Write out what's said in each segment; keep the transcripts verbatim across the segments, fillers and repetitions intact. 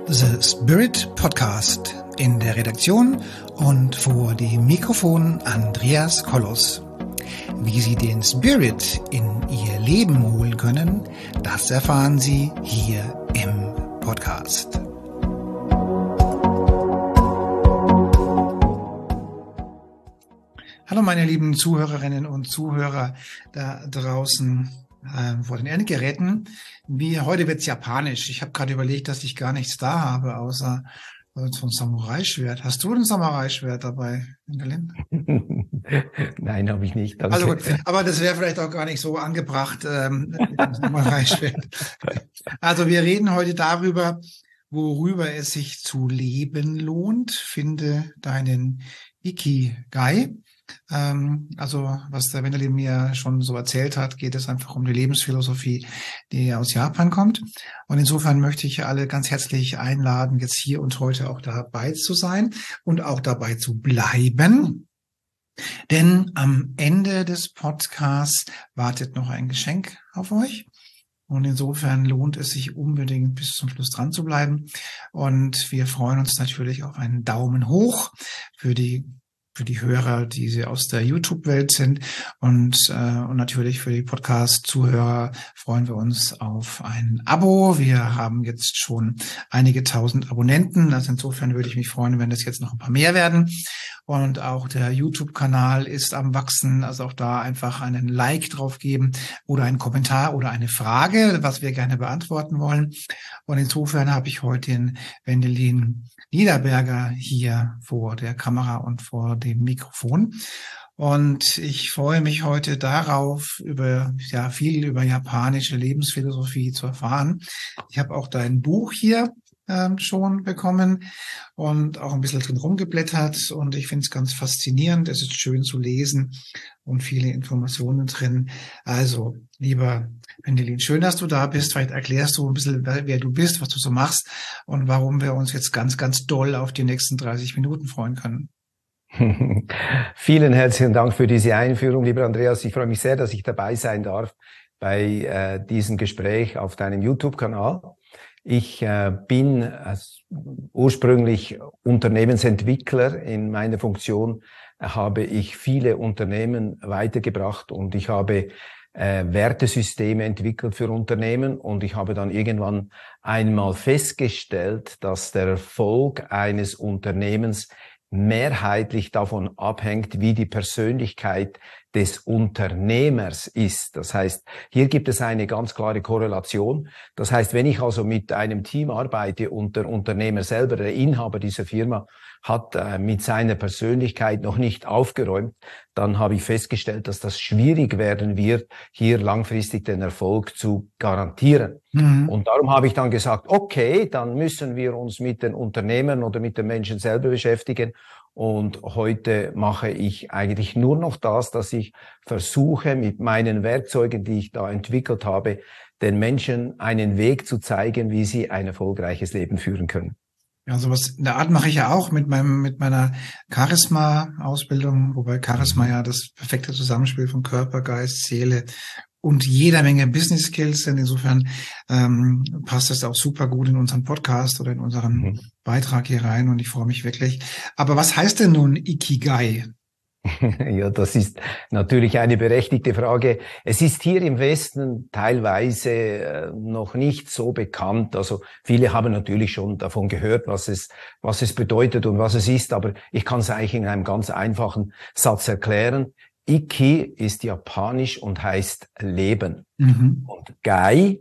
The Spirit Podcast. In der Redaktion und vor dem Mikrofon Andreas Kollos. Wie Sie den Spirit in Ihr Leben holen können, das erfahren Sie hier im Podcast. Hallo meine lieben Zuhörerinnen und Zuhörer da draußen äh, vor den Endgeräten. Wie heute wird's japanisch. Ich habe gerade überlegt, dass ich gar nichts da habe, außer so ein Samurai-Schwert. Hast du ein Samurai-Schwert dabei, Wendelin? Nein, habe ich nicht. Danke. Also gut, aber das wäre vielleicht auch gar nicht so angebracht, ähm, mit dem Samurai-Schwert. Also wir reden heute darüber, worüber es sich zu leben lohnt. Finde deinen Ikigai. Ähm, also was der Wendelin mir schon so erzählt hat, geht es einfach um die Lebensphilosophie, die aus Japan kommt. Und insofern möchte ich alle ganz herzlich einladen, jetzt hier und heute auch dabei zu sein und auch dabei zu bleiben. Denn am Ende des Podcasts wartet noch ein Geschenk auf euch. Und insofern lohnt es sich unbedingt bis zum Schluss dran zu bleiben. Und wir freuen uns natürlich auf einen Daumen hoch für die für die Hörer, die sie aus der YouTube-Welt sind. Und, äh, und natürlich für die Podcast-Zuhörer freuen wir uns auf ein Abo. Wir haben jetzt schon einige tausend Abonnenten. Also insofern würde ich mich freuen, wenn das jetzt noch ein paar mehr werden. Und auch der YouTube-Kanal ist am Wachsen. Also auch da einfach einen Like drauf geben oder einen Kommentar oder eine Frage, was wir gerne beantworten wollen. Und insofern habe ich heute den Wendelin Niederberger hier vor der Kamera und vor dem Mikrofon. Und ich freue mich heute darauf, über ja viel über japanische Lebensphilosophie zu erfahren. Ich habe auch dein Buch hier ähm, schon bekommen und auch ein bisschen drin rumgeblättert. Und ich finde es ganz faszinierend. Es ist schön zu lesen und viele Informationen drin. Also, lieber Wendelin, schön, dass du da bist. Vielleicht erklärst du ein bisschen, wer, wer du bist, was du so machst und warum wir uns jetzt ganz, ganz doll auf die nächsten dreißig Minuten freuen können. Vielen herzlichen Dank für diese Einführung, lieber Andreas. Ich freue mich sehr, dass ich dabei sein darf bei äh, diesem Gespräch auf deinem YouTube-Kanal. Ich äh, bin äh, ursprünglich Unternehmensentwickler. In meiner Funktion äh, habe ich viele Unternehmen weitergebracht und ich habe äh, Wertesysteme entwickelt für Unternehmen und ich habe dann irgendwann einmal festgestellt, dass der Erfolg eines Unternehmens mehrheitlich davon abhängt, wie die Persönlichkeit des Unternehmers ist. Das heißt, hier gibt es eine ganz klare Korrelation. Das heißt, wenn ich also mit einem Team arbeite und der Unternehmer selber, der Inhaber dieser Firma, hat äh, mit seiner Persönlichkeit noch nicht aufgeräumt, dann habe ich festgestellt, dass das schwierig werden wird, hier langfristig den Erfolg zu garantieren. Mhm. Und darum habe ich dann gesagt, okay, dann müssen wir uns mit den Unternehmern oder mit den Menschen selber beschäftigen. Und heute mache ich eigentlich nur noch das, dass ich versuche, mit meinen Werkzeugen, die ich da entwickelt habe, den Menschen einen Weg zu zeigen, wie sie ein erfolgreiches Leben führen können. Ja, sowas in der Art mache ich ja auch mit meinem, mit meiner Charisma-Ausbildung, wobei Charisma ja das perfekte Zusammenspiel von Körper, Geist, Seele und jeder Menge Business Skills sind. Insofern ähm, passt das auch super gut in unseren Podcast oder in unseren mhm. Beitrag hier rein und ich freue mich wirklich. Aber was heißt denn nun Ikigai? Ja, das ist natürlich eine berechtigte Frage. Es ist hier im Westen teilweise noch nicht so bekannt. Also viele haben natürlich schon davon gehört, was es, was es bedeutet und was es ist. Aber ich kann es eigentlich in einem ganz einfachen Satz erklären. Iki ist japanisch und heißt Leben. Mhm. Und Gai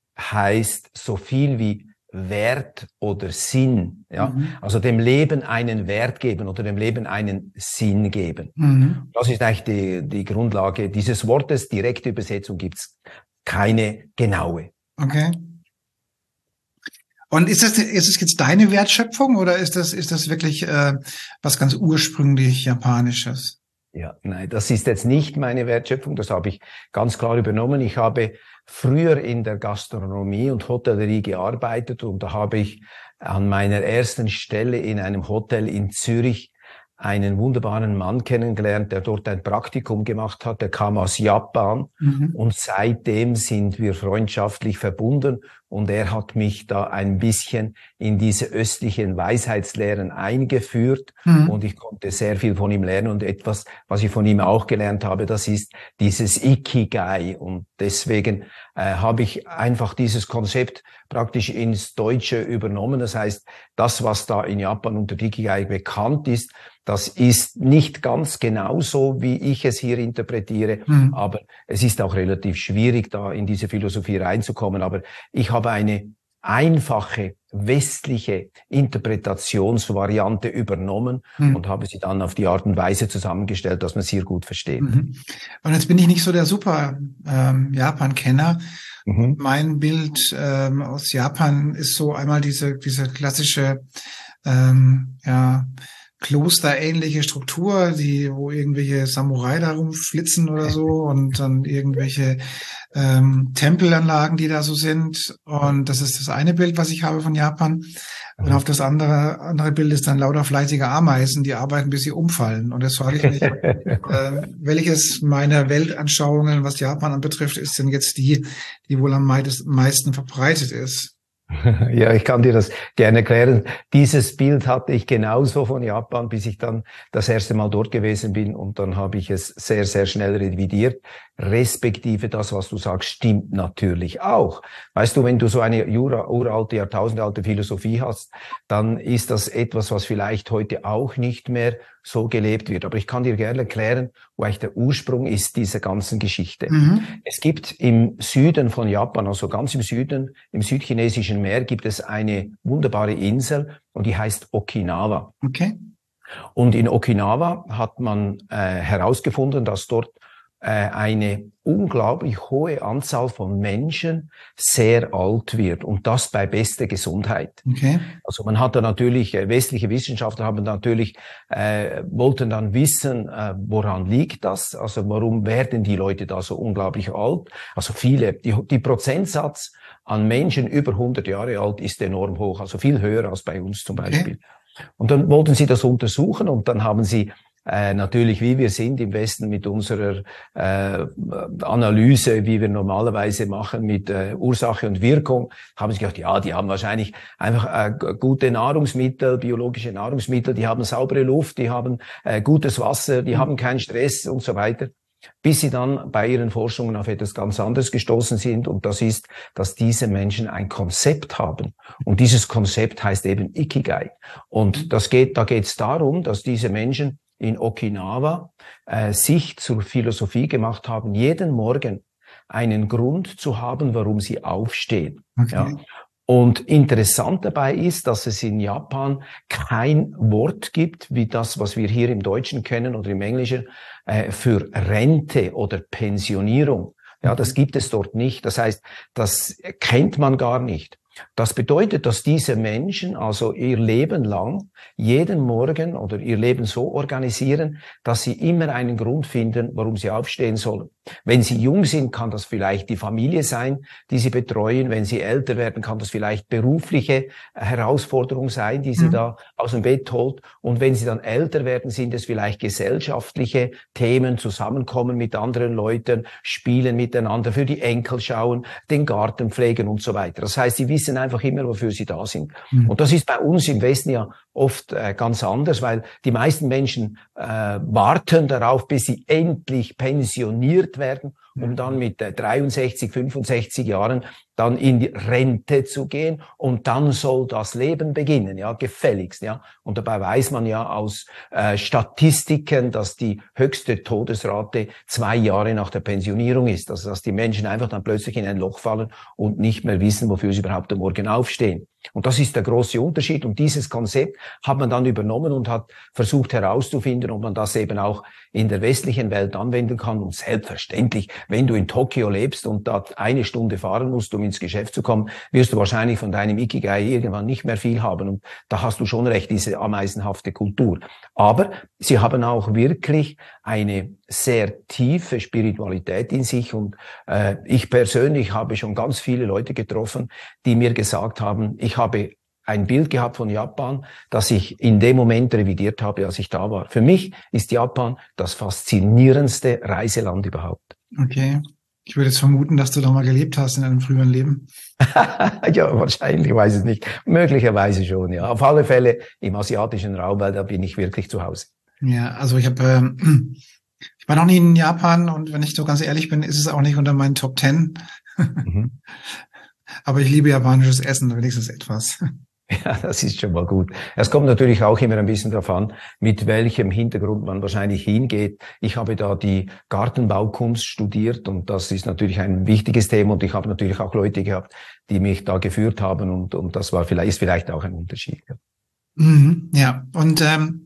heißt so viel wie Wert oder Sinn, ja, mhm. also dem Leben einen Wert geben oder dem Leben einen Sinn geben. Mhm. Das ist eigentlich die, die Grundlage dieses Wortes. Direkte Übersetzung gibt's keine genaue. Okay. Und ist das, ist das jetzt deine Wertschöpfung oder ist das, ist das wirklich äh, was ganz ursprünglich Japanisches? Ja, nein, das ist jetzt nicht meine Wertschöpfung. Das habe ich ganz klar übernommen. Ich habe früher in der Gastronomie und Hotellerie gearbeitet und da habe ich an meiner ersten Stelle in einem Hotel in Zürich einen wunderbaren Mann kennengelernt, der dort ein Praktikum gemacht hat. Der kam aus Japan mhm. und seitdem sind wir freundschaftlich verbunden und er hat mich da ein bisschen in diese östlichen Weisheitslehren eingeführt mhm. und ich konnte sehr viel von ihm lernen und etwas, was ich von ihm auch gelernt habe, das ist dieses Ikigai und deswegen äh, habe ich einfach dieses Konzept praktisch ins Deutsche übernommen. Das heißt, das, was da in Japan unter Ikigai bekannt ist, das ist nicht ganz genauso, wie ich es hier interpretiere, mhm. aber es ist auch relativ schwierig, da in diese Philosophie reinzukommen. Aber ich habe eine einfache westliche Interpretationsvariante übernommen mhm. und habe sie dann auf die Art und Weise zusammengestellt, dass man sie hier gut versteht. Mhm. Und jetzt bin ich nicht so der super ähm, Japan-Kenner. Mhm. Mein Bild ähm, aus Japan ist so einmal diese diese klassische ähm, ja klosterähnliche Struktur, die, wo irgendwelche Samurai da rumflitzen oder so und dann irgendwelche ähm, Tempelanlagen, die da so sind. Und das ist das eine Bild, was ich habe von Japan. Und auf das andere andere Bild ist dann lauter fleißige Ameisen, die arbeiten, bis sie umfallen. Und jetzt frage ich mich, äh, welches meiner Weltanschauungen, was Japan anbetrifft, ist denn jetzt die, die wohl am meisten verbreitet ist? Ja, ich kann dir das gerne erklären. Dieses Bild hatte ich genauso von Japan, bis ich dann das erste Mal dort gewesen bin und dann habe ich es sehr, sehr schnell revidiert. Respektive das, was du sagst, stimmt natürlich auch. Weißt du, wenn du so eine Jura, uralte, jahrtausendalte Philosophie hast, dann ist das etwas, was vielleicht heute auch nicht mehr so gelebt wird. Aber ich kann dir gerne erklären, wo eigentlich der Ursprung ist dieser ganzen Geschichte. Mhm. Es gibt im Süden von Japan, also ganz im Süden, im südchinesischen Meer, gibt es eine wunderbare Insel und die heißt Okinawa. Okay. Und in Okinawa hat man äh, herausgefunden, dass dort äh, eine unglaublich hohe Anzahl von Menschen sehr alt wird und das bei bester Gesundheit. Okay. Also man hat da natürlich, äh, westliche Wissenschaftler haben natürlich, äh, wollten dann wissen, äh, woran liegt das? Also warum werden die Leute da so unglaublich alt? Also viele, die, die Prozentsatz an Menschen über hundert Jahre alt ist enorm hoch, also viel höher als bei uns zum Beispiel. Okay. Und dann wollten sie das untersuchen und dann haben sie Äh, natürlich, wie wir sind im Westen mit unserer äh, Analyse, wie wir normalerweise machen mit äh, Ursache und Wirkung, haben sie gedacht, ja, die haben wahrscheinlich einfach äh, gute Nahrungsmittel, biologische Nahrungsmittel, die haben saubere Luft, die haben äh, gutes Wasser, die mhm. haben keinen Stress und so weiter. Bis sie dann bei ihren Forschungen auf etwas ganz anderes gestoßen sind und das ist, dass diese Menschen ein Konzept haben und dieses Konzept heißt eben Ikigai und das geht, da geht es darum, dass diese Menschen in Okinawa äh, sich zur Philosophie gemacht haben, jeden Morgen einen Grund zu haben, warum sie aufstehen. Okay. Ja. Und interessant dabei ist, dass es in Japan kein Wort gibt, wie das, was wir hier im Deutschen kennen oder im Englischen, äh, für Rente oder Pensionierung. Ja, das gibt es dort nicht. Das heißt, das kennt man gar nicht. Das bedeutet, dass diese Menschen also ihr Leben lang jeden Morgen oder ihr Leben so organisieren, dass sie immer einen Grund finden, warum sie aufstehen sollen. Wenn sie jung sind, kann das vielleicht die Familie sein, die sie betreuen. Wenn sie älter werden, kann das vielleicht berufliche Herausforderung sein, die sie mhm. da aus dem Bett holt. Und wenn sie dann älter werden, sind es vielleicht gesellschaftliche Themen, Zusammenkommen mit anderen Leuten, Spielen miteinander, für die Enkel schauen, den Garten pflegen und so weiter. Das heißt, sie wissen einfach immer, wofür sie da sind. Mhm. Und das ist bei uns im Westen ja oft äh, ganz anders, weil die meisten Menschen äh, warten darauf, bis sie endlich pensioniert werden, um dann mit äh, dreiundsechzig, fünfundsechzig Jahren dann in die Rente zu gehen und dann soll das Leben beginnen, ja, gefälligst, ja. Und dabei weiß man ja aus äh, Statistiken, dass die höchste Todesrate zwei Jahre nach der Pensionierung ist, also dass die Menschen einfach dann plötzlich in ein Loch fallen und nicht mehr wissen, wofür sie überhaupt am Morgen aufstehen. Und das ist der große Unterschied. Und dieses Konzept hat man dann übernommen und hat versucht herauszufinden, ob man das eben auch in der westlichen Welt anwenden kann. Und selbstverständlich, wenn du in Tokio lebst und da eine Stunde fahren musst, um ins Geschäft zu kommen, wirst du wahrscheinlich von deinem Ikigai irgendwann nicht mehr viel haben. Und da hast du schon recht, diese ameisenhafte Kultur. Aber sie haben auch wirklich eine sehr tiefe Spiritualität in sich. Und äh, ich persönlich habe schon ganz viele Leute getroffen, die mir gesagt haben, ich habe ein Bild gehabt von Japan, das ich in dem Moment revidiert habe, als ich da war. Für mich ist Japan das faszinierendste Reiseland überhaupt. Okay. Ich würde jetzt vermuten, dass du da mal gelebt hast in einem früheren Leben. Ja, wahrscheinlich, weiß es nicht. Möglicherweise schon, ja. Auf alle Fälle im asiatischen Raum, weil da bin ich wirklich zu Hause. Ja, also ich habe, ähm, ich war noch nie in Japan und wenn ich so ganz ehrlich bin, ist es auch nicht unter meinen Top Ten. Mhm. Aber ich liebe japanisches Essen, wenigstens etwas. Ja, das ist schon mal gut. Es kommt natürlich auch immer ein bisschen darauf an, mit welchem Hintergrund man wahrscheinlich hingeht. Ich habe da die Gartenbaukunst studiert und das ist natürlich ein wichtiges Thema und ich habe natürlich auch Leute gehabt, die mich da geführt haben und, und das war vielleicht, ist vielleicht auch ein Unterschied. Mhm, ja, und ähm,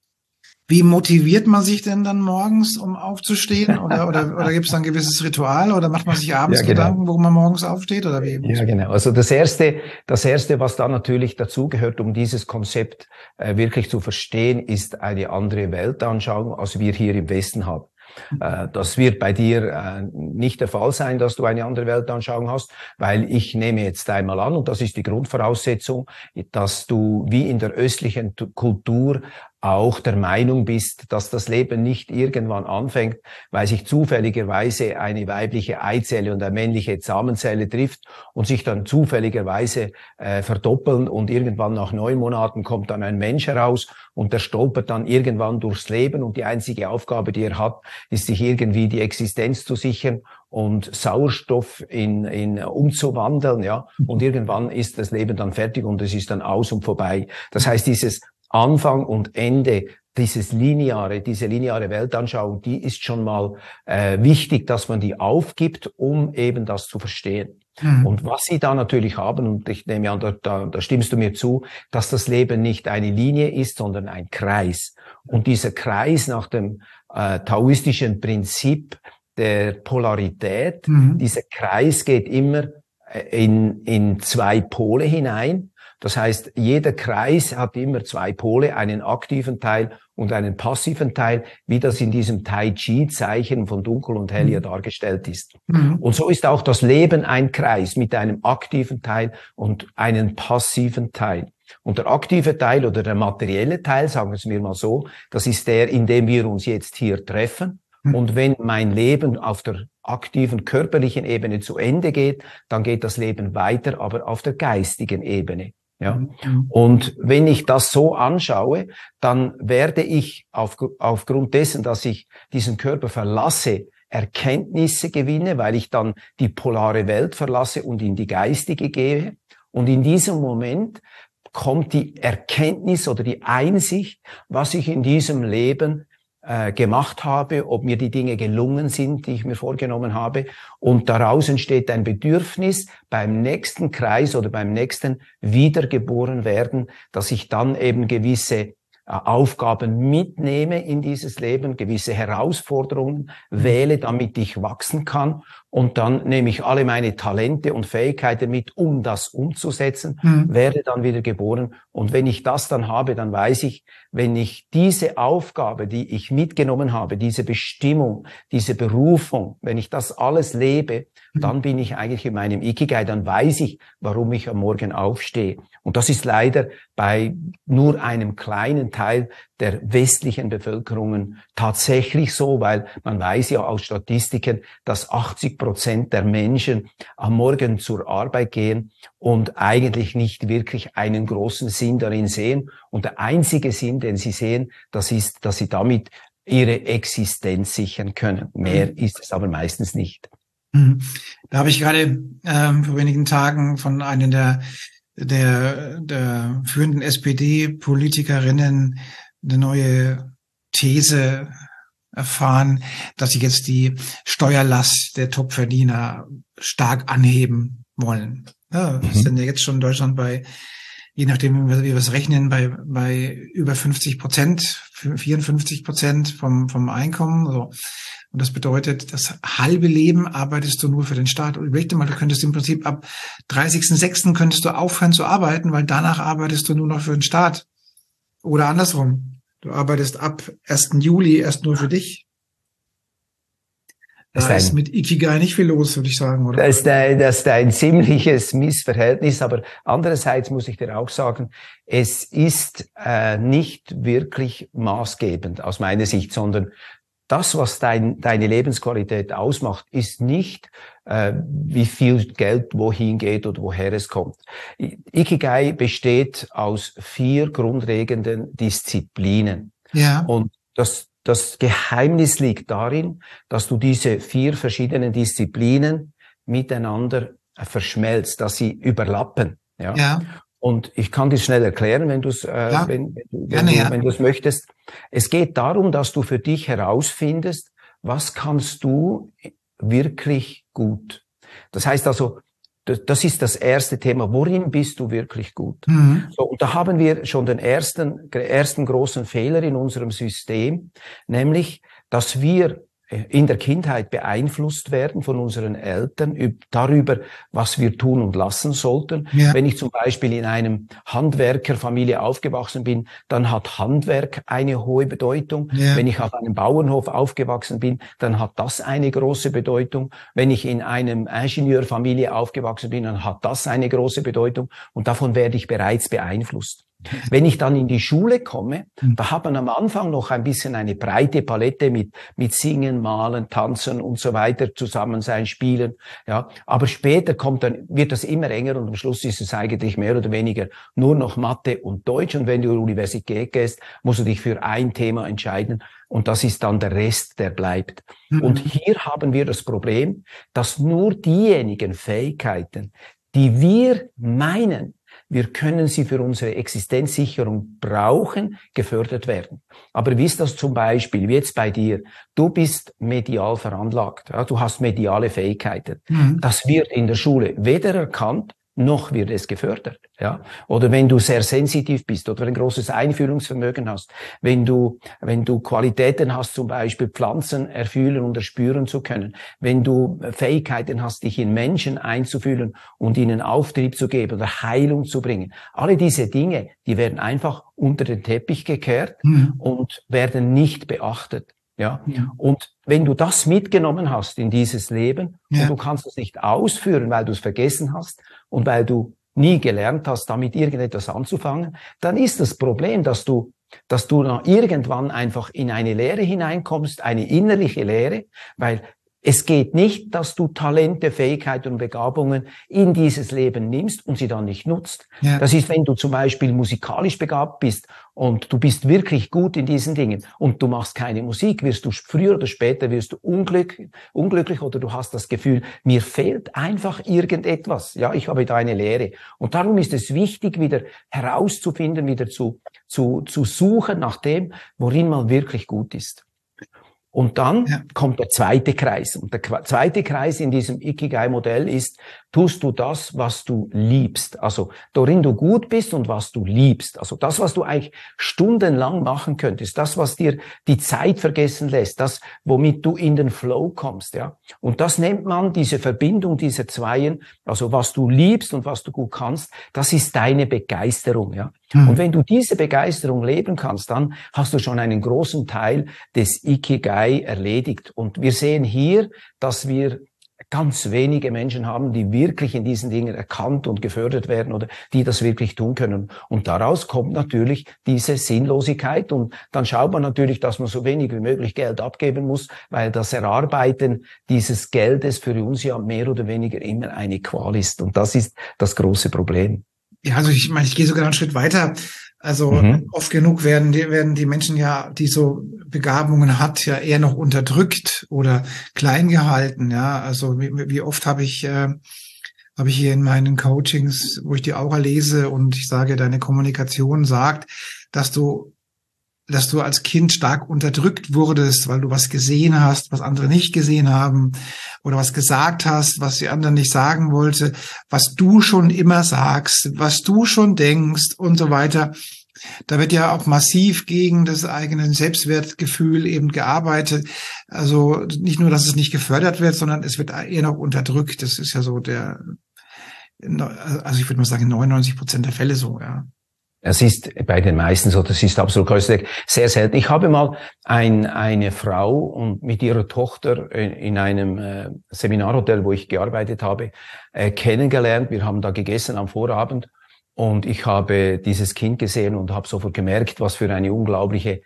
wie motiviert man sich denn dann morgens, um aufzustehen? Oder, oder, oder gibt es dann ein gewisses Ritual? Oder macht man sich abends Ja, genau. Gedanken, warum man morgens aufsteht? Oder wie? Ja, genau. Also das erste, das erste, was da natürlich dazugehört, um dieses Konzept äh, wirklich zu verstehen, ist eine andere Weltanschauung, als wir hier im Westen haben. Äh, das wird bei dir äh, nicht der Fall sein, dass du eine andere Weltanschauung hast, weil ich nehme jetzt einmal an, und das ist die Grundvoraussetzung, dass du wie in der östlichen Kultur auch der Meinung bist, dass das Leben nicht irgendwann anfängt, weil sich zufälligerweise eine weibliche Eizelle und eine männliche Samenzelle trifft und sich dann zufälligerweise äh, verdoppeln und irgendwann nach neun Monaten kommt dann ein Mensch heraus und der stolpert dann irgendwann durchs Leben und die einzige Aufgabe, die er hat, ist sich irgendwie die Existenz zu sichern und Sauerstoff in, in umzuwandeln, ja. Und irgendwann ist das Leben dann fertig und es ist dann aus und vorbei. Das heißt, dieses Anfang und Ende, dieses lineare, diese lineare Weltanschauung, die ist schon mal äh, wichtig, dass man die aufgibt, um eben das zu verstehen. Mhm. Und was sie da natürlich haben, und ich nehme an, da, da, da stimmst du mir zu, dass das Leben nicht eine Linie ist, sondern ein Kreis. Und dieser Kreis nach dem äh, taoistischen Prinzip der Polarität, mhm. dieser Kreis geht immer in, in zwei Pole hinein. Das heißt, jeder Kreis hat immer zwei Pole, einen aktiven Teil und einen passiven Teil, wie das in diesem Tai Chi-Zeichen von Dunkel und Hell ja dargestellt ist. Mhm. Und so ist auch das Leben ein Kreis mit einem aktiven Teil und einem passiven Teil. Und der aktive Teil oder der materielle Teil, sagen wir es mir mal so, das ist der, in dem wir uns jetzt hier treffen. Mhm. Und wenn mein Leben auf der aktiven körperlichen Ebene zu Ende geht, dann geht das Leben weiter, aber auf der geistigen Ebene. Ja. Und wenn ich das so anschaue, dann werde ich auf, aufgrund dessen, dass ich diesen Körper verlasse, Erkenntnisse gewinne, weil ich dann die polare Welt verlasse und in die geistige gehe. Und in diesem Moment kommt die Erkenntnis oder die Einsicht, was ich in diesem Leben äh, gemacht habe, ob mir die Dinge gelungen sind, die ich mir vorgenommen habe. Und daraus entsteht ein Bedürfnis, beim nächsten Kreis oder beim nächsten wiedergeboren werden, dass ich dann eben gewisse äh, Aufgaben mitnehme in dieses Leben, gewisse Herausforderungen wähle, damit ich wachsen kann. Und dann nehme ich alle meine Talente und Fähigkeiten mit, um das umzusetzen, mhm. werde dann wieder geboren. Und wenn ich das dann habe, dann weiß ich, wenn ich diese Aufgabe, die ich mitgenommen habe, diese Bestimmung, diese Berufung, wenn ich das alles lebe, mhm. dann bin ich eigentlich in meinem Ikigai, dann weiß ich, warum ich am Morgen aufstehe. Und das ist leider bei nur einem kleinen Teil der westlichen Bevölkerungen tatsächlich so, weil man weiß ja aus Statistiken, dass achtzig Prozent der Menschen am Morgen zur Arbeit gehen und eigentlich nicht wirklich einen großen Sinn darin sehen. Und der einzige Sinn, den sie sehen, das ist, dass sie damit ihre Existenz sichern können. Mehr ist es aber meistens nicht. Da habe ich gerade ähm, vor wenigen Tagen von einer der, der, der führenden S P D-Politikerinnen eine neue These erfahren, dass sie jetzt die Steuerlast der Topverdiener stark anheben wollen. Ja, wir sind ja jetzt schon in Deutschland bei, je nachdem, wie wir es rechnen, bei, bei über fünfzig Prozent, vierundfünfzig Prozent vom, vom Einkommen. So. Und das bedeutet, das halbe Leben arbeitest du nur für den Staat. Und überleg dir mal, du könntest im Prinzip ab dreißigsten sechsten könntest du aufhören zu arbeiten, weil danach arbeitest du nur noch für den Staat. Oder andersrum. Du arbeitest ab ersten Juli erst nur für dich. Da ist, ist mit Ikigai nicht viel los, würde ich sagen, oder? Das ist, ein, das ist ein ziemliches Missverhältnis, aber andererseits muss ich dir auch sagen, es ist äh, nicht wirklich maßgebend aus meiner Sicht, sondern das, was dein, deine Lebensqualität ausmacht, ist nicht, äh, wie viel Geld wohin geht oder woher es kommt. Ikigai besteht aus vier grundlegenden Disziplinen. Ja. Und das, das Geheimnis liegt darin, dass du diese vier verschiedenen Disziplinen miteinander verschmelzt, dass sie überlappen. Ja. Ja. Und ich kann dir schnell erklären, wenn du es, äh, Ja. wenn, wenn, Gerne, du, ja. wenn du es möchtest. Es geht darum, dass du für dich herausfindest, was kannst du wirklich gut. Das heißt also, das ist das erste Thema. Worin bist du wirklich gut? Mhm. So, und da haben wir schon den ersten, ersten großen Fehler in unserem System, nämlich, dass wir in der Kindheit beeinflusst werden von unseren Eltern darüber, was wir tun und lassen sollten. Ja. Wenn ich zum Beispiel in einem Handwerkerfamilie aufgewachsen bin, dann hat Handwerk eine hohe Bedeutung. Ja. Wenn ich auf einem Bauernhof aufgewachsen bin, dann hat das eine große Bedeutung. Wenn ich in einem Ingenieurfamilie aufgewachsen bin, dann hat das eine große Bedeutung. Und davon werde ich bereits beeinflusst. Wenn ich dann in die Schule komme, da hat man am Anfang noch ein bisschen eine breite Palette mit, mit Singen, Malen, Tanzen und so weiter, zusammen sein, spielen, ja. Aber später kommt dann, wird das immer enger und am Schluss ist es eigentlich mehr oder weniger nur noch Mathe und Deutsch. Und wenn du in die Universität gehst, musst du dich für ein Thema entscheiden. Und das ist dann der Rest, der bleibt. Mhm. Und hier haben wir das Problem, dass nur diejenigen Fähigkeiten, die wir meinen, wir können sie für unsere Existenzsicherung brauchen, gefördert werden. Aber wie ist das zum Beispiel, wie jetzt bei dir? Du bist medial veranlagt, ja, du hast mediale Fähigkeiten. Mhm. Das wird in der Schule weder erkannt, noch wird es gefördert, ja. Oder wenn du sehr sensitiv bist oder ein großes Einfühlungsvermögen hast, wenn du, wenn du Qualitäten hast, zum Beispiel Pflanzen erfühlen und erspüren zu können, wenn du Fähigkeiten hast, dich in Menschen einzufühlen und ihnen Auftrieb zu geben oder Heilung zu bringen. Alle diese Dinge, die werden einfach unter den Teppich gekehrt mhm. und werden nicht beachtet. Ja, ja. Und wenn du das mitgenommen hast in dieses Leben ja. und du kannst es nicht ausführen, weil du es vergessen hast und weil du nie gelernt hast, damit irgendetwas anzufangen, dann ist das Problem, dass du, dass du noch irgendwann einfach in eine Leere hineinkommst, eine innerliche Leere, weil es geht nicht, dass du Talente, Fähigkeiten und Begabungen in dieses Leben nimmst und sie dann nicht nutzt. Ja. Das ist, wenn du zum Beispiel musikalisch begabt bist und du bist wirklich gut in diesen Dingen und du machst keine Musik, wirst du früher oder später wirst du unglücklich, unglücklich oder du hast das Gefühl, mir fehlt einfach irgendetwas. Ja, ich habe da eine Lehre. Und darum ist es wichtig, wieder herauszufinden, wieder zu, zu, zu suchen nach dem, worin man wirklich gut ist. Und dann ja. kommt der zweite Kreis. Und der zweite Kreis in diesem Ikigai-Modell ist, tust du das, was du liebst. Also, worin du gut bist und was du liebst. Also das, was du eigentlich stundenlang machen könntest. Das, was dir die Zeit vergessen lässt. Das, womit du in den Flow kommst, ja. Und das nennt man, diese Verbindung dieser Zweien. Also was du liebst und was du gut kannst, das ist deine Begeisterung, ja. Mhm. Und wenn du diese Begeisterung leben kannst, dann hast du schon einen großen Teil des Ikigai erledigt. Und wir sehen hier, dass wir ganz wenige Menschen haben, die wirklich in diesen Dingen erkannt und gefördert werden oder die das wirklich tun können. Und daraus kommt natürlich diese Sinnlosigkeit. Und dann schaut man natürlich, dass man so wenig wie möglich Geld abgeben muss, weil das Erarbeiten dieses Geldes für uns ja mehr oder weniger immer eine Qual ist. Und das ist das große Problem. Ja, also ich meine, ich gehe sogar einen Schritt weiter. Also mhm. oft genug werden die, werden die Menschen ja, die so Begabungen hat, ja eher noch unterdrückt oder klein gehalten. Ja, also wie, wie oft habe ich äh, habe ich hier in meinen Coachings, wo ich die Aura lese und ich sage, deine Kommunikation sagt, dass du dass du als Kind stark unterdrückt wurdest, weil du was gesehen hast, was andere nicht gesehen haben, oder was gesagt hast, was die anderen nicht sagen wollte, was du schon immer sagst, was du schon denkst und so weiter. Da wird ja auch massiv gegen das eigene Selbstwertgefühl eben gearbeitet. Also nicht nur, dass es nicht gefördert wird, sondern es wird eher noch unterdrückt. Das ist ja so der, also ich würde mal sagen, neunundneunzig Prozent der Fälle so, ja. Es ist bei den meisten so, das ist absolut sehr selten. Ich habe mal ein, eine Frau und mit ihrer Tochter in, in einem äh, Seminarhotel, wo ich gearbeitet habe, äh, kennengelernt. Wir haben da gegessen am Vorabend und ich habe dieses Kind gesehen und habe sofort gemerkt, was für eine unglaubliche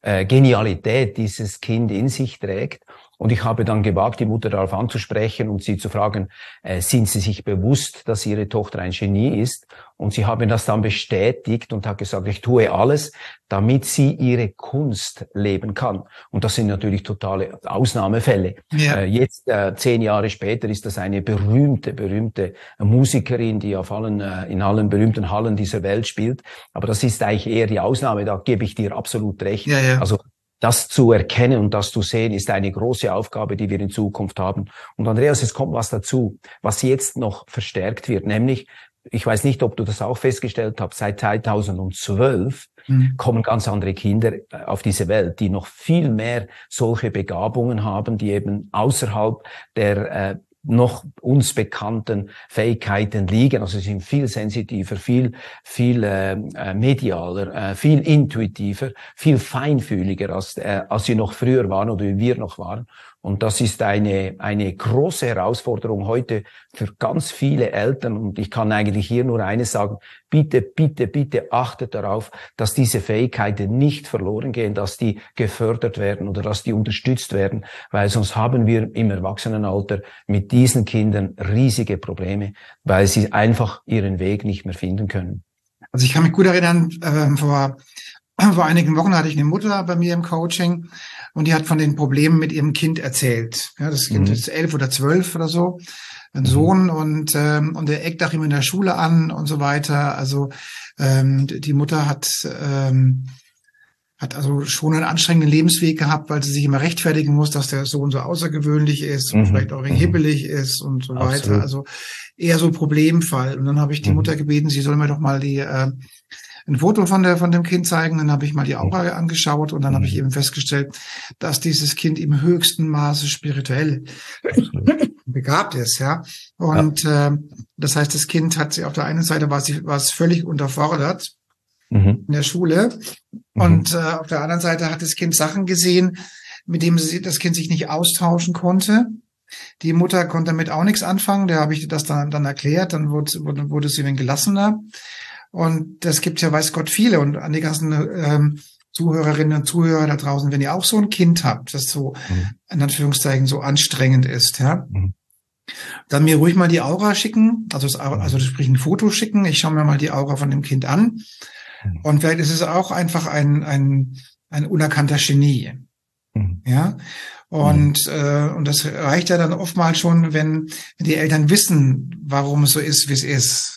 äh, Genialität dieses Kind in sich trägt. Und ich habe dann gewagt, die Mutter darauf anzusprechen und sie zu fragen, äh, sind Sie sich bewusst, dass Ihre Tochter ein Genie ist? Und sie haben das dann bestätigt und hat gesagt, ich tue alles, damit sie ihre Kunst leben kann. Und das sind natürlich totale Ausnahmefälle. Ja. Äh, jetzt, äh, zehn Jahre später, ist das eine berühmte, berühmte Musikerin, die auf allen, äh, in allen berühmten Hallen dieser Welt spielt. Aber das ist eigentlich eher die Ausnahme, da gebe ich dir absolut recht. Ja, ja. Also das zu erkennen und das zu sehen, ist eine große Aufgabe, die wir in Zukunft haben. Und Andreas, es kommt was dazu, was jetzt noch verstärkt wird, nämlich, ich weiß nicht, ob du das auch festgestellt hast, seit zweitausendzwölf mhm. kommen ganz andere Kinder auf diese Welt, die noch viel mehr solche Begabungen haben, die eben außerhalb der äh, noch uns bekannten Fähigkeiten liegen. Also sie sind viel sensitiver, viel viel äh, medialer, äh, viel intuitiver, viel feinfühliger, als äh, als sie noch früher waren oder wie wir noch waren. Und das ist eine eine große Herausforderung heute für ganz viele Eltern. Und ich kann eigentlich hier nur eines sagen: Bitte, bitte, bitte achtet darauf, dass diese Fähigkeiten nicht verloren gehen, dass die gefördert werden oder dass die unterstützt werden, weil sonst haben wir im Erwachsenenalter mit diesen Kindern riesige Probleme, weil sie einfach ihren Weg nicht mehr finden können. Also ich kann mich gut erinnern, äh, vor Vor einigen Wochen hatte ich eine Mutter bei mir im Coaching und die hat von den Problemen mit ihrem Kind erzählt. Ja, das Kind mhm. ist elf oder zwölf oder so, ein Sohn, und ähm, und der eckt auch immer in der Schule an und so weiter. Also ähm, die Mutter hat ähm, hat also schon einen anstrengenden Lebensweg gehabt, weil sie sich immer rechtfertigen muss, dass der Sohn so außergewöhnlich ist und mhm. vielleicht auch mhm. hibbelig ist und so Absolut. weiter. Also eher so Problemfall. Und dann habe ich die mhm. Mutter gebeten, sie soll mir doch mal die äh, ein Foto von der von dem Kind zeigen. Dann habe ich mal die Aura angeschaut und dann mhm. habe ich eben festgestellt, dass dieses Kind im höchsten Maße spirituell begabt ist, ja. Und ja. Äh, das heißt, das Kind hat sie auf der einen Seite war sie war es völlig unterfordert mhm. in der Schule mhm. und äh, auf der anderen Seite hat das Kind Sachen gesehen, mit denen sie, das Kind sich nicht austauschen konnte. Die Mutter konnte damit auch nichts anfangen. Da habe ich das dann dann erklärt. Dann wurde wurde, wurde sie ein gelassener. Und das gibt ja, weiß Gott, viele. Und an die ganzen ähm, Zuhörerinnen und Zuhörer da draußen, wenn ihr auch so ein Kind habt, das so, mhm. in Anführungszeichen, so anstrengend ist, ja, mhm. dann mir ruhig mal die Aura schicken, also, das, also sprich ein Foto schicken. Ich schaue mir mal die Aura von dem Kind an. Mhm. Und vielleicht ist es auch einfach ein, ein, ein unerkannter Genie. Mhm. Ja. Und, mhm. äh, und das reicht ja dann oftmals schon, wenn, wenn die Eltern wissen, warum es so ist, wie es ist.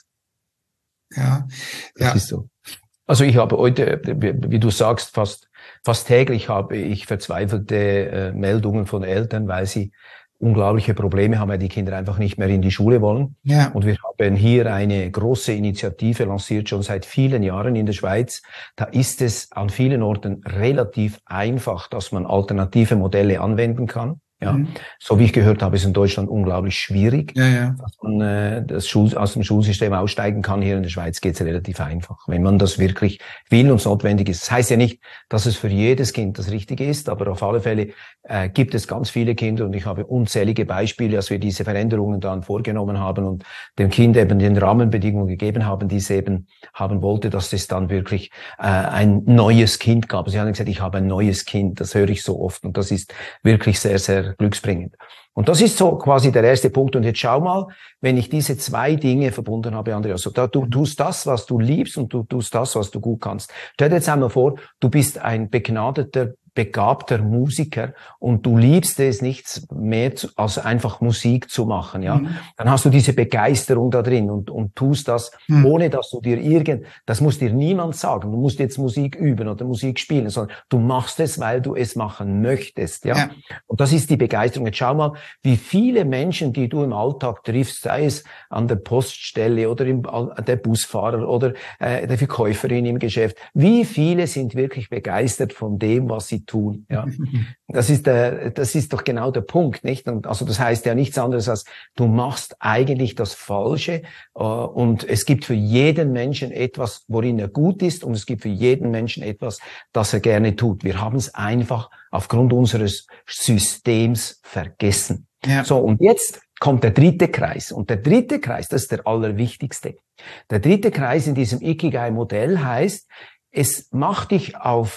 Ja, das ja. ist so. Also ich habe heute, wie du sagst, fast fast täglich habe ich verzweifelte äh, Meldungen von Eltern, weil sie unglaubliche Probleme haben, weil die Kinder einfach nicht mehr in die Schule wollen. Ja. Und wir haben hier eine große Initiative lanciert, schon seit vielen Jahren in der Schweiz. Da ist es an vielen Orten relativ einfach, dass man alternative Modelle anwenden kann. Ja, mhm. so wie ich gehört habe, ist in Deutschland unglaublich schwierig, ja, ja. dass man äh, das Schul aus dem Schulsystem aussteigen kann. Hier in der Schweiz geht es relativ einfach, wenn man das wirklich will und es notwendig ist. Das heißt ja nicht, dass es für jedes Kind das Richtige ist, aber auf alle Fälle äh, gibt es ganz viele Kinder und ich habe unzählige Beispiele, als wir diese Veränderungen dann vorgenommen haben und dem Kind eben den Rahmenbedingungen gegeben haben, die es eben haben wollte, dass es dann wirklich äh, ein neues Kind gab. Sie haben gesagt, ich habe ein neues Kind, das höre ich so oft und das ist wirklich sehr, sehr glücksbringend. Und das ist so quasi der erste Punkt. Und jetzt schau mal, wenn ich diese zwei Dinge verbunden habe, Andreas, so, da, du tust das, was du liebst und du tust das, was du gut kannst. Stell dir jetzt einmal vor, du bist ein begnadeter, begabter Musiker und du liebst es nichts mehr zu, als einfach Musik zu machen, ja. Mhm. Dann hast du diese Begeisterung da drin und, und tust das, mhm. ohne dass du dir irgend, das muss dir niemand sagen, du musst jetzt Musik üben oder Musik spielen, sondern du machst es, weil du es machen möchtest, ja. ja. Und das ist die Begeisterung. Jetzt schau mal, wie viele Menschen, die du im Alltag triffst, sei es an der Poststelle oder im, der Busfahrer oder äh, der Verkäuferin im Geschäft, wie viele sind wirklich begeistert von dem, was sie tun, ja. Das ist der, das ist doch genau der Punkt, nicht? Und also das heißt ja nichts anderes als, du machst eigentlich das Falsche, äh, und es gibt für jeden Menschen etwas, worin er gut ist, und es gibt für jeden Menschen etwas, das er gerne tut. Wir haben es einfach aufgrund unseres Systems vergessen. Ja. So, und jetzt kommt der dritte Kreis. Und der dritte Kreis, das ist der allerwichtigste. Der dritte Kreis in diesem Ikigai-Modell heißt, es macht dich auf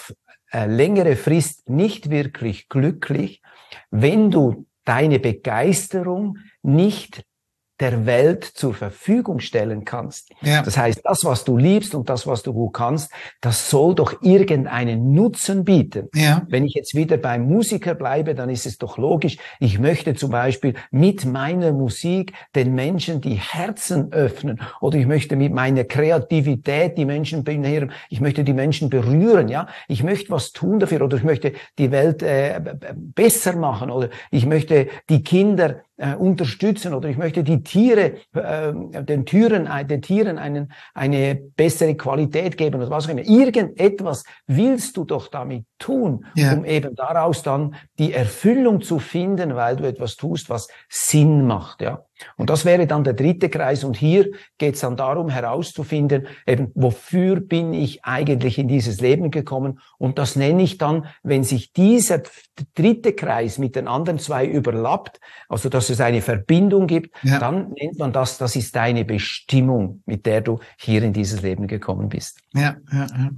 äh, längere Frist nicht wirklich glücklich, wenn du deine Begeisterung nicht der Welt zur Verfügung stellen kannst. Ja. Das heißt, das, was du liebst und das, was du gut kannst, das soll doch irgendeinen Nutzen bieten. Ja. Wenn ich jetzt wieder beim Musiker bleibe, dann ist es doch logisch, ich möchte zum Beispiel mit meiner Musik den Menschen die Herzen öffnen oder ich möchte mit meiner Kreativität die Menschen berühren, ich möchte die Menschen berühren, ja, ich möchte was tun dafür oder ich möchte die Welt äh, besser machen oder ich möchte die Kinder äh, unterstützen oder ich möchte die Tiere, äh, den Tieren, den Tieren einen, eine bessere Qualität geben oder was auch immer. Irgendetwas willst du doch damit tun, ja. um eben daraus dann die Erfüllung zu finden, weil du etwas tust, was Sinn macht, ja. Und das wäre dann der dritte Kreis. Und hier geht es dann darum, herauszufinden, eben, wofür bin ich eigentlich in dieses Leben gekommen? Und das nenne ich dann, wenn sich dieser dritte Kreis mit den anderen zwei überlappt, also dass es eine Verbindung gibt, ja. dann nennt man das, das ist deine Bestimmung, mit der du hier in dieses Leben gekommen bist. Ja, ja, ja.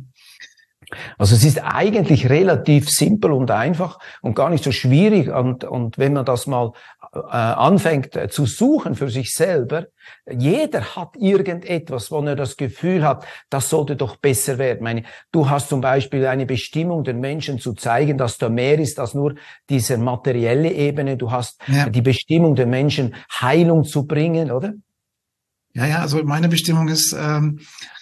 Also es ist eigentlich relativ simpel und einfach und gar nicht so schwierig. Und, und wenn man das mal äh, anfängt äh, zu suchen für sich selber, jeder hat irgendetwas, wo er das Gefühl hat, das sollte doch besser werden. Ich meine, du hast zum Beispiel eine Bestimmung, den Menschen zu zeigen, dass da mehr ist als nur diese materielle Ebene. Du hast ja. die Bestimmung, den Menschen Heilung zu bringen, oder? Ja, ja, also meine Bestimmung ist... Ähm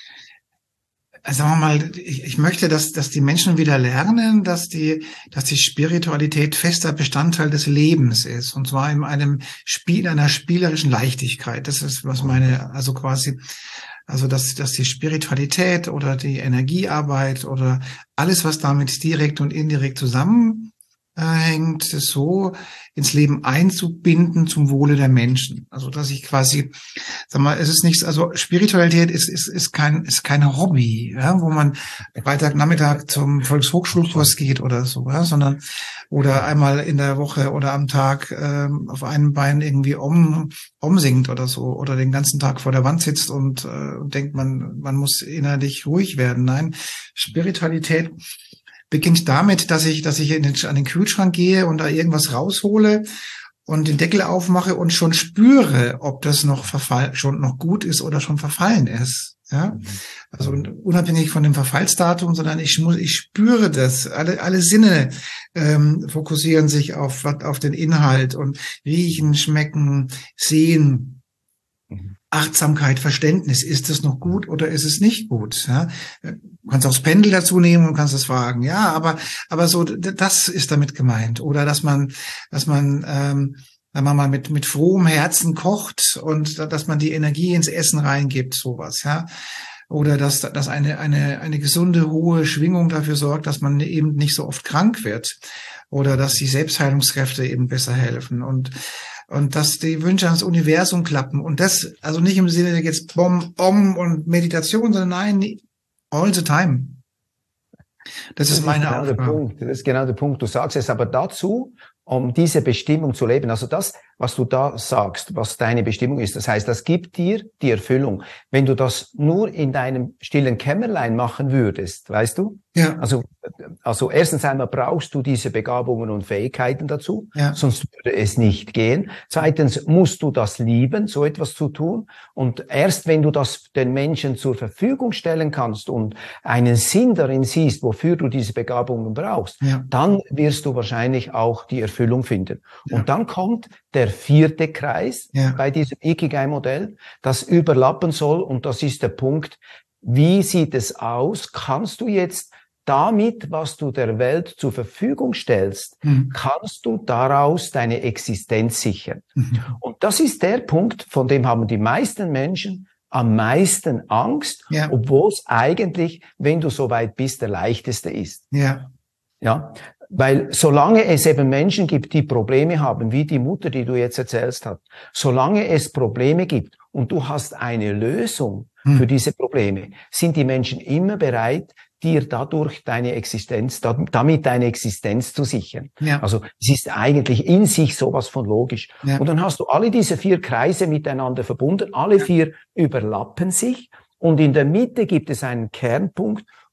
Sagen wir mal, ich, ich möchte, dass, dass die Menschen wieder lernen, dass die, dass die Spiritualität fester Bestandteil des Lebens ist. Und zwar in einem Spiel, einer spielerischen Leichtigkeit. Das ist, was meine, also quasi, also, dass, dass die Spiritualität oder die Energiearbeit oder alles, was damit direkt und indirekt zusammenhängt, so ins Leben einzubinden zum Wohle der Menschen. Also, dass ich quasi, sag mal, es ist nichts, also Spiritualität ist, ist, ist kein, ist kein Hobby, ja, wo man Freitag Nachmittag zum Volkshochschulkurs geht oder so, ja, sondern, oder einmal in der Woche oder am Tag, ähm, auf einem Bein irgendwie Om, Om singt oder so, oder den ganzen Tag vor der Wand sitzt und, äh, und denkt, man, man muss innerlich ruhig werden. Nein, Spiritualität beginnt damit, dass ich, dass ich in den, an den Kühlschrank gehe und da irgendwas raushole und den Deckel aufmache und schon spüre, ob das noch verfall, schon noch gut ist oder schon verfallen ist. Ja, also unabhängig von dem Verfallsdatum, sondern ich muss, ich spüre das. Alle, alle Sinne ähm, fokussieren sich auf, auf den Inhalt und riechen, schmecken, sehen. Achtsamkeit, Verständnis, ist es noch gut oder ist es nicht gut? Ja, du kannst auch das Pendel dazu nehmen und kannst es fragen. Ja, aber aber so das ist damit gemeint. Oder dass man dass man ähm, wenn man mal mit mit frohem Herzen kocht und dass man die Energie ins Essen reingibt, sowas. Ja, oder dass dass eine eine eine gesunde hohe Schwingung dafür sorgt, dass man eben nicht so oft krank wird oder dass die Selbstheilungskräfte eben besser helfen und Und dass die Wünsche ans Universum klappen. Und das, also nicht im Sinne jetzt Bom, Om und Meditation, sondern nein, all the time. Das, das ist meine genau Aufgabe. Der Punkt. Das ist genau der Punkt. Du sagst es aber dazu, um diese Bestimmung zu leben. Also das, was du da sagst, was deine Bestimmung ist, das heißt, das gibt dir die Erfüllung. Wenn du das nur in deinem stillen Kämmerlein machen würdest, weißt du? Ja. Also, also erstens einmal brauchst du diese Begabungen und Fähigkeiten dazu, ja. sonst würde es nicht gehen. Zweitens musst du das lieben, so etwas zu tun. Und erst wenn du das den Menschen zur Verfügung stellen kannst und einen Sinn darin siehst, wofür du diese Begabungen brauchst, ja. dann wirst du wahrscheinlich auch die Erfüllung finden. Ja. Und dann kommt der vierte Kreis ja. bei diesem Ikigai-Modell, das überlappen soll. Und das ist der Punkt, wie sieht es aus? Kannst du jetzt damit, was du der Welt zur Verfügung stellst, mhm. kannst du daraus deine Existenz sichern. Mhm. Und das ist der Punkt, von dem haben die meisten Menschen am meisten Angst, ja. obwohl es eigentlich, wenn du so weit bist, der leichteste ist. Ja. Ja, weil solange es eben Menschen gibt, die Probleme haben, wie die Mutter, die du jetzt erzählst hast, solange es Probleme gibt und du hast eine Lösung mhm. für diese Probleme, sind die Menschen immer bereit, dir dadurch deine Existenz, damit deine Existenz zu sichern. Ja. Also es ist eigentlich in sich sowas von logisch. Ja. Und dann hast du alle diese vier Kreise miteinander verbunden, alle vier überlappen sich und in der Mitte gibt es einen Kernpunkt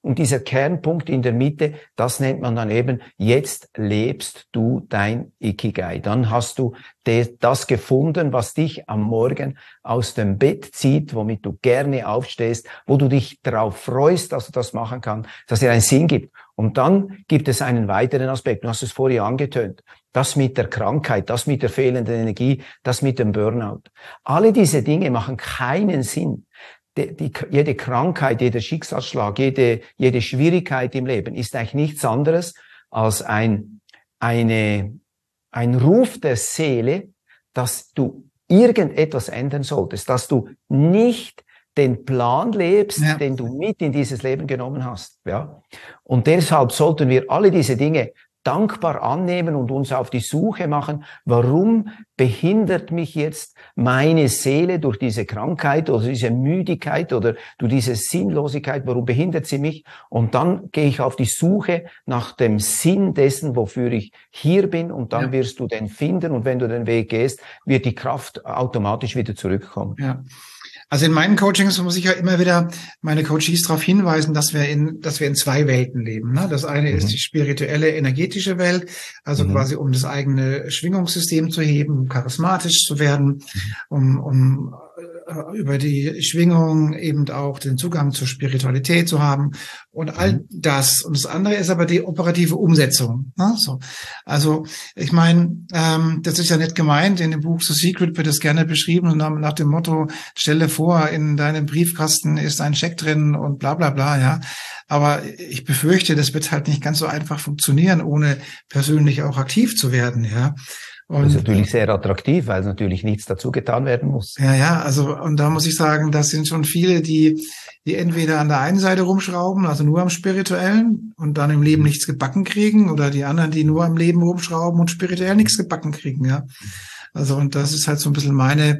Und dieser Kernpunkt in der Mitte, das nennt man dann eben, jetzt lebst du dein Ikigai. Dann hast du das gefunden, was dich am Morgen aus dem Bett zieht, womit du gerne aufstehst, wo du dich darauf freust, dass du das machen kannst, dass dir einen Sinn gibt. Und dann gibt es einen weiteren Aspekt, du hast es vorher angetönt, das mit der Krankheit, das mit der fehlenden Energie, das mit dem Burnout. Alle diese Dinge machen keinen Sinn. Die, die, jede Krankheit, jeder Schicksalsschlag, jede, jede Schwierigkeit im Leben ist eigentlich nichts anderes als ein, eine, ein Ruf der Seele, dass du irgendetwas ändern solltest, dass du nicht den Plan lebst, ja, den du mit in dieses Leben genommen hast. Ja? Und deshalb sollten wir alle diese Dinge dankbar annehmen und uns auf die Suche machen, warum behindert mich jetzt meine Seele durch diese Krankheit oder diese Müdigkeit oder durch diese Sinnlosigkeit, warum behindert sie mich? Und dann gehe ich auf die Suche nach dem Sinn dessen, wofür ich hier bin, und dann ja. wirst du den finden, und wenn du den Weg gehst, wird die Kraft automatisch wieder zurückkommen. Ja. Also in meinen Coachings muss ich ja immer wieder meine Coaches darauf hinweisen, dass wir in, dass wir in zwei Welten leben. Ne? Das eine mhm. ist die spirituelle, energetische Welt, also mhm. quasi um das eigene Schwingungssystem zu heben, um charismatisch zu werden, um, um über die Schwingung eben auch den Zugang zur Spiritualität zu haben und all das. Und das andere ist aber die operative Umsetzung. Ne? So. Also ich meine, ähm, das ist ja nicht gemeint. In dem Buch The Secret wird es gerne beschrieben nach, nach dem Motto, stelle vor, in deinem Briefkasten ist ein Scheck drin und bla bla bla. Ja. Aber ich befürchte, das wird halt nicht ganz so einfach funktionieren, ohne persönlich auch aktiv zu werden. Ja. Und das ist natürlich sehr attraktiv, weil natürlich nichts dazu getan werden muss. Ja, ja, also und da muss ich sagen, das sind schon viele, die die entweder an der einen Seite rumschrauben, also nur am Spirituellen und dann im Leben nichts gebacken kriegen, oder die anderen, die nur am Leben rumschrauben und spirituell nichts gebacken kriegen, ja. Also und das ist halt so ein bisschen meine,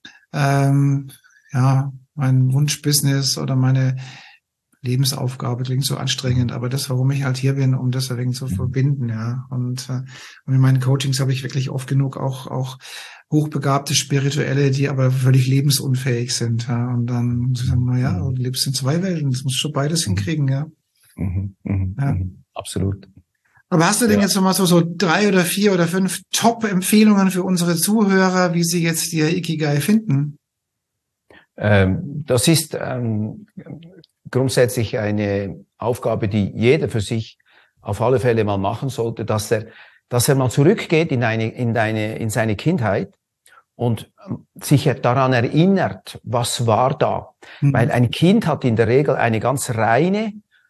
ähm, ja, mein Wunschbusiness oder meine Lebensaufgabe, klingt so anstrengend, aber das, warum ich halt hier bin, um das ein wenig zu verbinden, ja. Und, äh, und in meinen Coachings habe ich wirklich oft genug auch auch hochbegabte Spirituelle, die aber völlig lebensunfähig sind, ja. Und dann sagen wir, ja, du lebst in zwei Welten, das musst du beides hinkriegen, ja. Mhm, mh, ja. Mh, absolut. Aber hast du denn ja. jetzt nochmal so, so drei oder vier oder fünf Top-Empfehlungen für unsere Zuhörer, wie sie jetzt ihr Ikigai finden? Ähm, das ist ähm, grundsätzlich eine Aufgabe, die jeder für sich auf alle Fälle mal machen sollte, dass er, dass er mal zurückgeht in eine, in deine, in seine Kindheit und sich daran erinnert, was war da. Mhm. Weil ein Kind hat in der Regel eine ganz reine,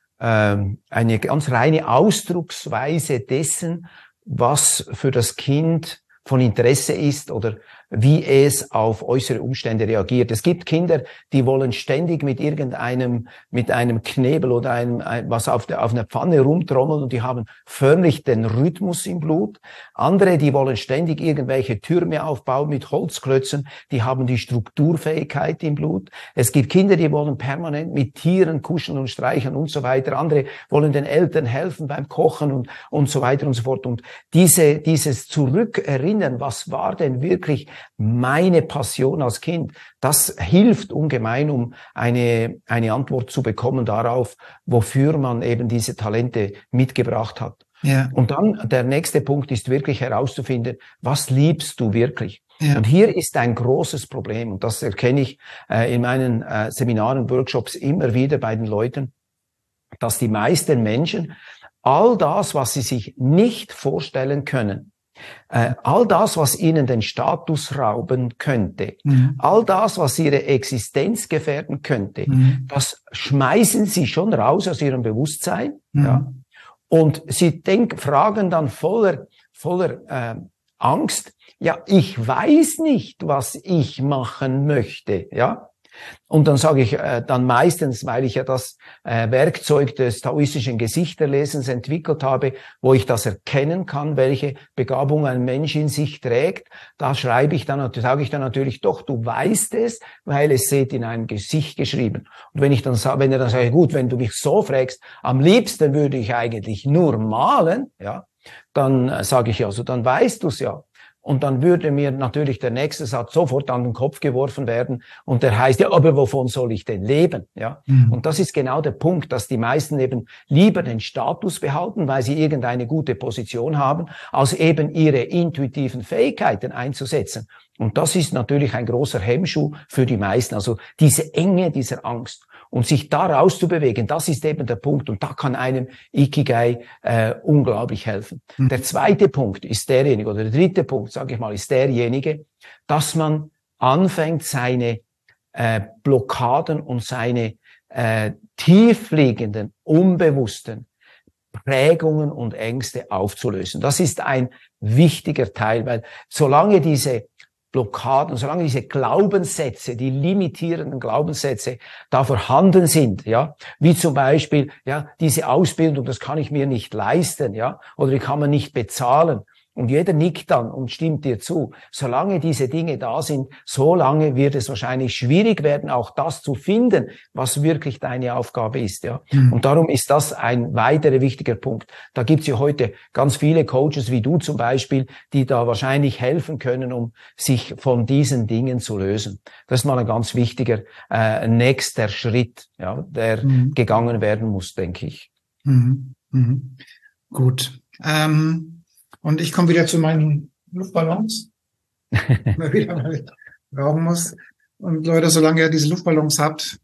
ähm, eine ganz reine Ausdrucksweise dessen, was für das Kind von Interesse ist oder wie es auf äußere Umstände reagiert. Es gibt Kinder, die wollen ständig mit irgendeinem, mit einem Knebel oder einem, was auf der, auf einer Pfanne rumtrommeln, und die haben förmlich den Rhythmus im Blut. Andere, die wollen ständig irgendwelche Türme aufbauen mit Holzklötzen, die haben die Strukturfähigkeit im Blut. Es gibt Kinder, die wollen permanent mit Tieren kuscheln und streicheln und so weiter. Andere wollen den Eltern helfen beim Kochen und, und so weiter und so fort. Und diese, dieses Zurückerinnern, was war denn wirklich meine Passion als Kind, das hilft ungemein, um eine, eine Antwort zu bekommen darauf, wofür man eben diese Talente mitgebracht hat. Ja. Und dann der nächste Punkt ist wirklich herauszufinden, was liebst du wirklich? Ja. Und hier ist ein großes Problem, und das erkenne ich äh, in meinen äh, Seminaren, Workshops immer wieder bei den Leuten, dass die meisten Menschen all das, was sie sich nicht vorstellen können, Äh, all das, was ihnen den Status rauben könnte, mhm. all das, was ihre Existenz gefährden könnte, mhm. das schmeißen sie schon raus aus ihrem Bewusstsein, mhm. ja. Und sie denk, fragen dann voller, voller äh, Angst, ja, ich weiß nicht, was ich machen möchte, ja. Und dann sage ich äh, dann meistens, weil ich ja das äh, Werkzeug des taoistischen Gesichterlesens entwickelt habe, wo ich das erkennen kann, welche Begabung ein Mensch in sich trägt, da schreibe ich dann, sage ich dann natürlich, doch, du weißt es, weil es steht in einem Gesicht geschrieben. Und wenn ich dann sage, wenn er dann sage, gut, wenn du mich so fragst, am liebsten würde ich eigentlich nur malen, ja, dann äh, sage ich, also dann weißt du es ja. Und dann würde mir natürlich der nächste Satz sofort an den Kopf geworfen werden und der heißt, ja, aber wovon soll ich denn leben? Ja. Mhm. Und das ist genau der Punkt, dass die meisten eben lieber den Status behalten, weil sie irgendeine gute Position haben, als eben ihre intuitiven Fähigkeiten einzusetzen. Und das ist natürlich ein großer Hemmschuh für die meisten. Also diese Enge dieser Angst. Und sich da rauszubewegen, das ist eben der Punkt. Und da kann einem Ikigai äh, unglaublich helfen. Mhm. Der zweite Punkt ist derjenige, oder der dritte Punkt, sage ich mal, ist derjenige, dass man anfängt, seine äh, Blockaden und seine äh, tiefliegenden, unbewussten Prägungen und Ängste aufzulösen. Das ist ein wichtiger Teil, weil solange diese Blockaden, solange diese Glaubenssätze, die limitierenden Glaubenssätze da vorhanden sind, ja, wie zum Beispiel, ja, diese Ausbildung, das kann ich mir nicht leisten, ja, oder die kann man nicht bezahlen. Und jeder nickt dann und stimmt dir zu. Solange diese Dinge da sind, solange wird es wahrscheinlich schwierig werden, auch das zu finden, was wirklich deine Aufgabe ist, ja. Mhm. Und darum ist das ein weiterer wichtiger Punkt. Da gibt es ja heute ganz viele Coaches wie du zum Beispiel, die da wahrscheinlich helfen können, um sich von diesen Dingen zu lösen. Das ist mal ein ganz wichtiger äh, nächster Schritt, ja, der mhm. gegangen werden muss, denke ich. Mhm. Mhm. Gut. Ähm Und ich komme wieder zu meinen Luftballons, mal wieder mal rauchen muss. Und Leute, solange ihr diese Luftballons habt,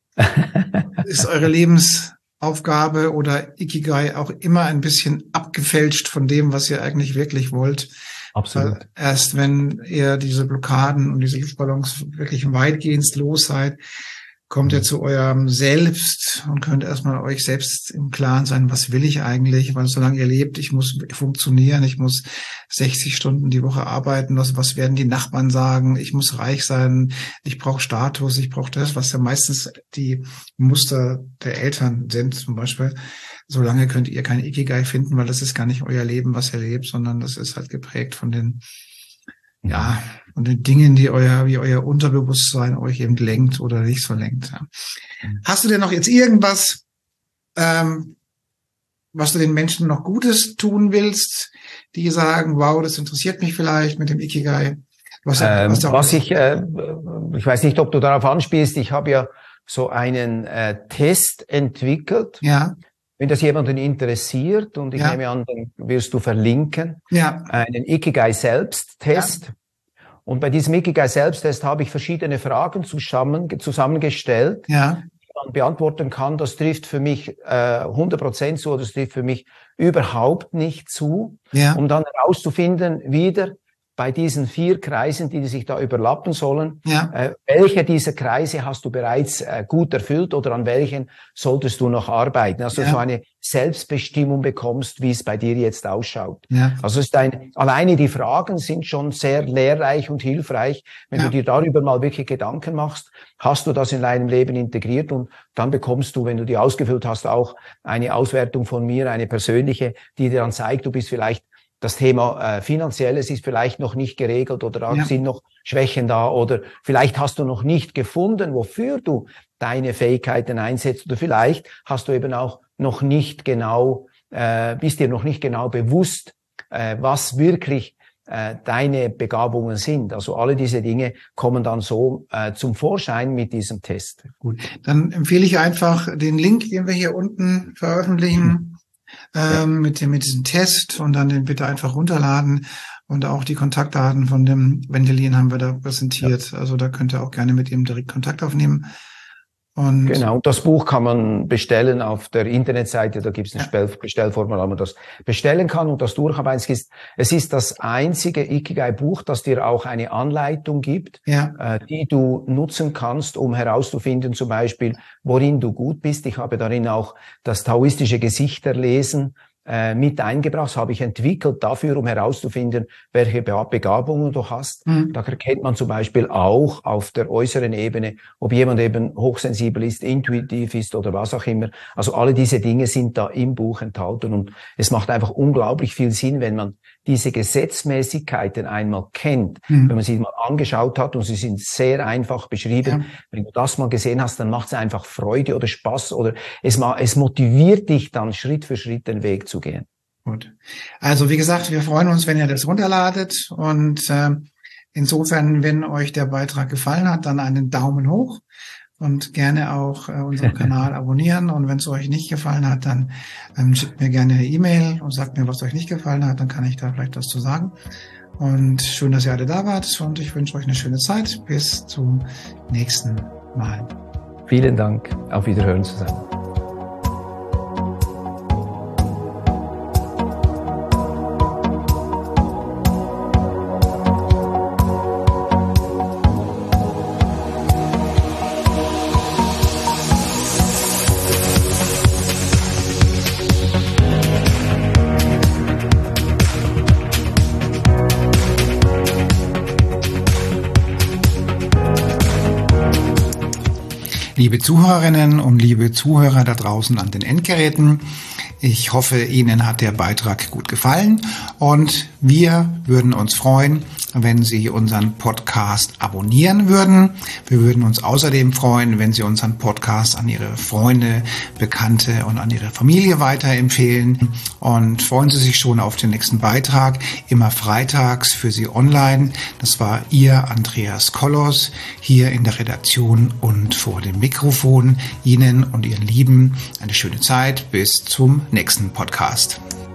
ist eure Lebensaufgabe oder Ikigai auch immer ein bisschen abgefälscht von dem, was ihr eigentlich wirklich wollt. Absolut. Weil erst wenn ihr diese Blockaden und diese Luftballons wirklich weitgehend los seid, kommt ihr zu eurem Selbst und könnt erstmal euch selbst im Klaren sein, was will ich eigentlich, weil solange ihr lebt, ich muss funktionieren, ich muss sechzig Stunden die Woche arbeiten, was, was werden die Nachbarn sagen, ich muss reich sein, ich brauche Status, ich brauche das, was ja meistens die Muster der Eltern sind zum Beispiel. Solange könnt ihr kein Ikigai finden, weil das ist gar nicht euer Leben, was ihr lebt, sondern das ist halt geprägt von den ja, und den Dingen, die euer, wie euer Unterbewusstsein euch eben lenkt oder nicht so lenkt. Ja. Hast du denn noch jetzt irgendwas, ähm, was du den Menschen noch Gutes tun willst, die sagen, wow, das interessiert mich vielleicht mit dem Ikigai? Was, ähm, was, was ich, äh, ich weiß nicht, ob du darauf anspielst, ich habe ja so einen äh, Test entwickelt. Ja. Wenn das jemanden interessiert, und ich ja. nehme an, dann wirst du verlinken, ja. einen Ikigai-Selbsttest. Ja. Und bei diesem Ikigai-Selbsttest habe ich verschiedene Fragen zusammen, zusammengestellt, ja. die man beantworten kann. Das trifft für mich äh, hundert Prozent zu, oder das trifft für mich überhaupt nicht zu, ja. um dann herauszufinden, wieder bei diesen vier Kreisen, die sich da überlappen sollen, ja. äh, welche dieser Kreise hast du bereits äh, gut erfüllt oder an welchen solltest du noch arbeiten? Also ja. so eine Selbstbestimmung bekommst, wie es bei dir jetzt ausschaut. Ja. Also es ist ein, alleine die Fragen sind schon sehr lehrreich und hilfreich. Wenn ja. du dir darüber mal wirklich Gedanken machst, hast du das in deinem Leben integriert, und dann bekommst du, wenn du die ausgefüllt hast, auch eine Auswertung von mir, eine persönliche, die dir dann zeigt, du bist vielleicht das Thema äh, Finanzielles ist vielleicht noch nicht geregelt, oder da ja. sind noch Schwächen da, oder vielleicht hast du noch nicht gefunden, wofür du deine Fähigkeiten einsetzt, oder vielleicht hast du eben auch noch nicht genau, äh, bist dir noch nicht genau bewusst, äh, was wirklich äh, deine Begabungen sind. Also alle diese Dinge kommen dann so äh, zum Vorschein mit diesem Test. Gut, dann empfehle ich einfach den Link, den wir hier unten veröffentlichen. Mhm. Ja. Ähm, mit dem, mit diesem Test, und dann den bitte einfach runterladen, und auch die Kontaktdaten von dem Wendelin haben wir da präsentiert. Ja. Also da könnt ihr auch gerne mit ihm direkt Kontakt aufnehmen. Und genau, das Buch kann man bestellen auf der Internetseite, da gibt es ein ja. Bestellformular, wo man das bestellen kann, und das Durcharbeiten ist, es ist das einzige Ikigai-Buch, das dir auch eine Anleitung gibt, ja. äh, die du nutzen kannst, um herauszufinden, zum Beispiel, worin du gut bist. Ich habe darin auch das taoistische Gesichterlesen äh, mit eingebracht. Das habe ich entwickelt dafür, um herauszufinden, welche Begabungen du hast. Mhm. Da erkennt man zum Beispiel auch auf der äußeren Ebene, ob jemand eben hochsensibel ist, intuitiv ist oder was auch immer. Also alle diese Dinge sind da im Buch enthalten, und es macht einfach unglaublich viel Sinn, wenn man diese Gesetzmäßigkeiten einmal kennt, mhm. wenn man sie mal angeschaut hat, und sie sind sehr einfach beschrieben. Ja. Wenn du das mal gesehen hast, dann macht es einfach Freude oder Spaß, oder es, es motiviert dich dann, Schritt für Schritt den Weg zu gehen. Gut. Also wie gesagt, wir freuen uns, wenn ihr das runterladet und äh, insofern, wenn euch der Beitrag gefallen hat, dann einen Daumen hoch und gerne auch äh, unseren Kanal abonnieren. Und wenn es euch nicht gefallen hat, dann ähm, schickt mir gerne eine E-Mail und sagt mir, was euch nicht gefallen hat. Dann kann ich da vielleicht was zu sagen. Und schön, dass ihr alle da wart. Und ich wünsche euch eine schöne Zeit. Bis zum nächsten Mal. Vielen Dank. Auf Wiederhören zusammen. Liebe Zuhörerinnen und liebe Zuhörer da draußen an den Endgeräten, ich hoffe, Ihnen hat der Beitrag gut gefallen und wir würden uns freuen, wenn Sie unseren Podcast abonnieren würden. Wir würden uns außerdem freuen, wenn Sie unseren Podcast an Ihre Freunde, Bekannte und an Ihre Familie weiterempfehlen. Und freuen Sie sich schon auf den nächsten Beitrag, immer freitags für Sie online. Das war Ihr Andreas Kollos hier in der Redaktion und vor dem Mikrofon. Ihnen und Ihren Lieben eine schöne Zeit. Bis zum nächsten Podcast.